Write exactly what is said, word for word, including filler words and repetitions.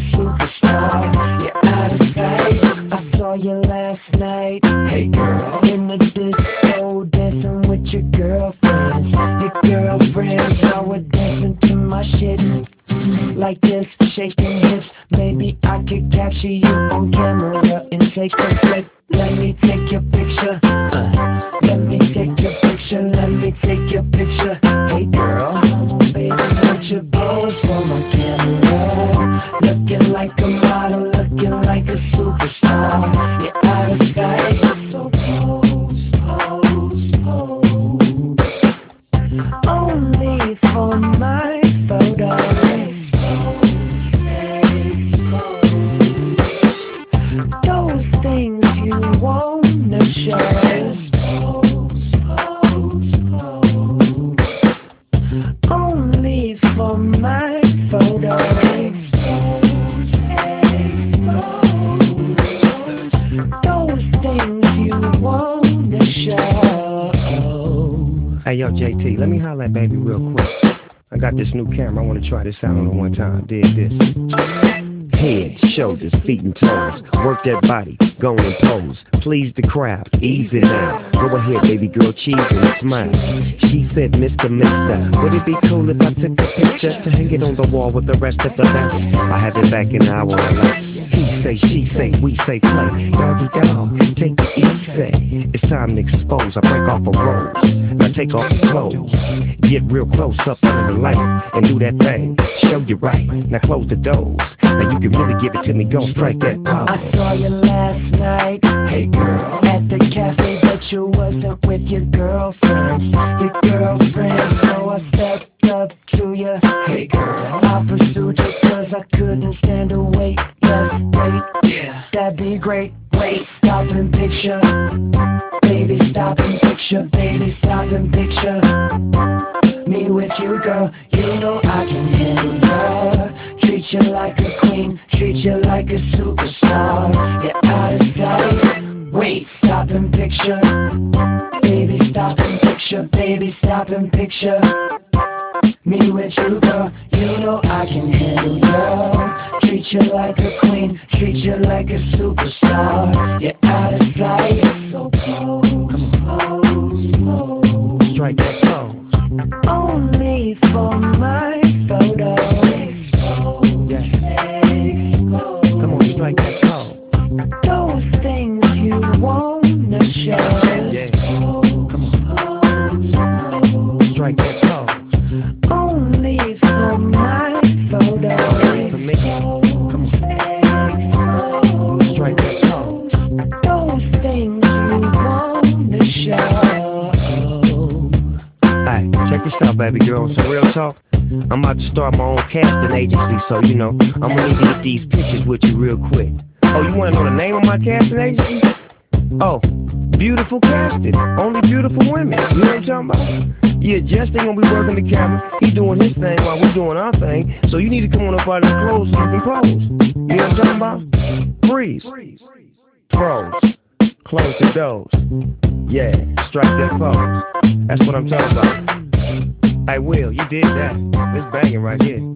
superstar. You're out of sight. I saw you last night. Hey girl, in the disco, dancing with your girlfriends. Your girlfriends, I was dancing to my shit like this, shaking hips. Maybe I could capture you on camera and take a clip. Let me take your picture. Uh, let me take your picture. Let me take your picture. Hey girl, baby, put your balls on my camera. Looking like a model, looking like a superstar. You're out of sight, so pose, pose, pose. Only for my photo. Those things you wanna show. Pose, pose, pose. Only for my photo. Expose, expose. Those things you wanna show. Hey yo, J T, let me holler at baby real quick. I got this new camera, I wanna try this out on it one time. Dig this. Head, shoulders, feet and toes. Work that body, go and pose. Please the crowd, easy now. Go ahead, baby girl, cheese and smile. She said, Mister Mister, would it be cool if I took a picture to hang it on the wall with the rest of the best? I have it back in our life. He say, she say, we say play. Doggy dog, take it easy. It's time to expose. I break off a rose. Now take off your clothes. Get real close up under the light and do that thing. Show you right. Now close the doors. Now you can really give it to me. Go strike that pose. I saw you last night. Hey girl, at the cafe, but you wasn't with your girlfriend. Your girlfriend, so I stepped up to you. Hey girl, I pursued you cause I couldn't stand to wait. Yes, wait, yeah, that'd be great. Wait, stop and picture. Baby, stop and picture. Baby, stop and picture. Me with you, girl. You know I can handle ya. Treat you like a queen. Treat you like a superstar. You're out of sight. Wait, stop and picture. Baby, stop and picture. Baby, stop and picture. Me with you, girl. You know I can handle ya. Treat you like a queen. Treat you like a superstar. You're out of sight. So pose, pose, pose. Strike that pose. Only for my photo. Expose, yeah. expose. Come on, strike that pose. Those things you wanna show. Yeah. Expose, pose, pose. Strike that pose. Only for my photo. For me. Come on. Expose, Strike that pose. those things you wanna show. Hey, check this out, baby girl. Some real talk. I'm about to start my own casting agency, so you know I'm gonna need to get these pictures with you real quick. Oh, you wanna know the name of my casting agency? Oh, Beautiful Casting. Only beautiful women. You know what I'm talking about? Yeah, Justin gonna be working the camera. He doing his thing while we doing our thing. So you need to come on up out of the clothes so you can pose. You know what I'm talking about? Freeze. Froze. Close the doors. Yeah, strike that pose. That's what I'm talking about. Hey, Will, you did that. It's banging right here.